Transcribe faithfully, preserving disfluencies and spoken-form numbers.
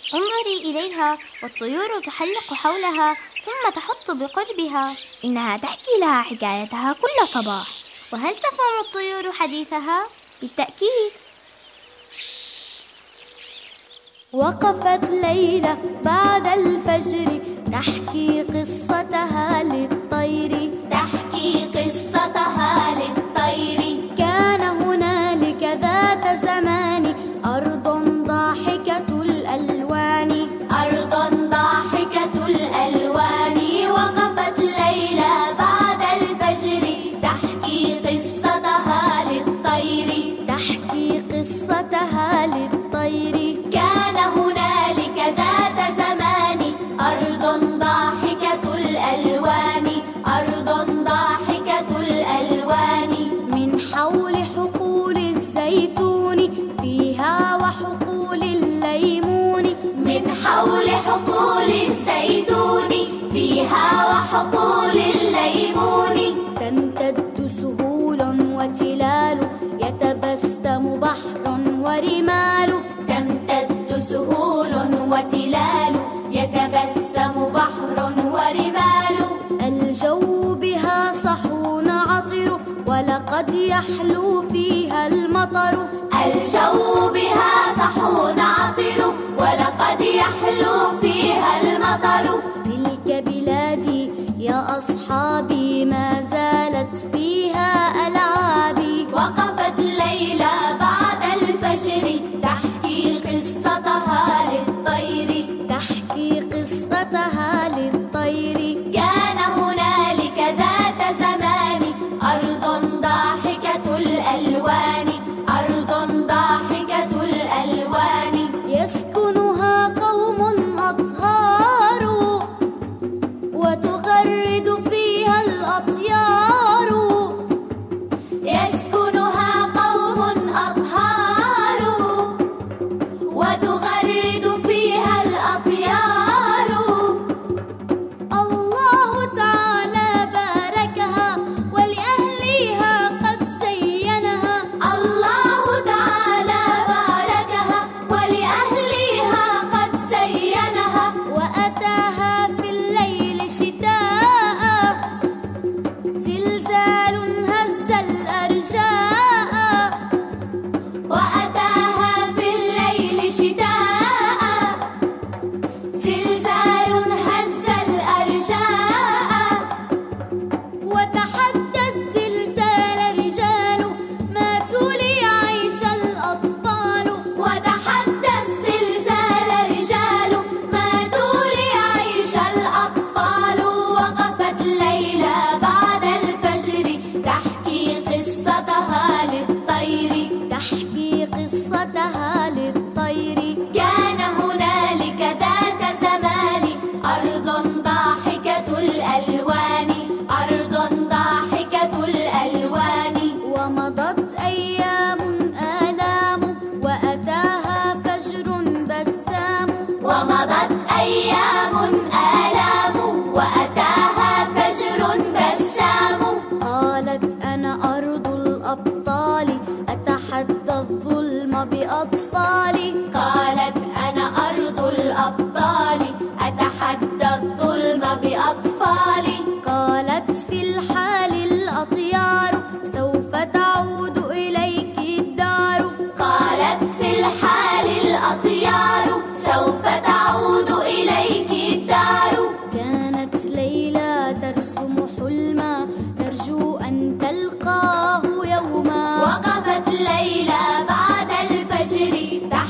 انظري إليها والطيور تحلق حولها ثم تحط بقربها. إنها تحكي لها حكايتها كل صباح. وهل تفهم الطيور حديثها؟ بالتأكيد. وقفت ليلى بعد الفجر تحكي قصتها للطير تحكي قصتها للطير. كان هنالك ذات زمان أرض ضاحكة الألوان أرض ضاحكة الألوان. وقفت ليلى بعد الفجر تحكي قصتها للطير تحكي قصتها للطير. كان هنالك ذات زمان أرض ضاحكة الألوان أرض ضاحكة الألوان. من حول حقول الزيتون فيها وحقول الليمون من حول حقول الزيتون فيها وحقول الليمون. تمتد سهول وتلال يتبسم بحر ورمال تمتد سهول وتلال يتبسم بحر ورمال. الجو بها صحو عطر ولقد يحلو فيها المطر الجو بها صحو عطر ولقد يحلو فيها المطر. تلك بلادي يا أصحابي ما زالت فيها ألعابي. وقفت ليلى بعد الفجر تحكي قصتها للطير تحكي قصتها للطير. كان هنالك ذات زمان أرض ضاحكة الألوان أرض ضاحكة الألوان. يسكنها قوم أطهار وتغرد فيها الأطيار يسكنها قوم أطهار وتغرد فيها الأطيار. الله تعالى باركها ولأهليها قد زينها الله تعالى باركها ولأهليها قد زينها. وأتاها في الليل شتاء زلزال هز الأرجاء وأتاها في الليل شتاء زلزال هز الأرجاء. وتحدى الزلزال رجال ماتوا ليعيش الأطفال وتحدى الزلزال رجال ماتوا ليعيش الأطفال. وقفت ليلى بعد الفجر تحكي قصتها للطير تحكي قصتها للطير. كان هنالك ذات زمان أرض ضاحكة الألوان أرض ضاحكة الألوان. ومضت أيام آلام وأتاها فجر بسام ومضت أيام آلام وأتاها فجر بسام. قالت أنا أرض الأبطال أتحدى الظلم بأطفالي قالت أنا أرض الأبطال أتحدى الظلم بأطفالي. قالت في الحال الأطيار سوف تعود إليك الدار قالت في الحال الأطيار سوف تعود إليك الدار. كانت ليلى ترسم حلما ترجو أن تلقاه يوما. وقفت ليلى بعد الفجر تحكي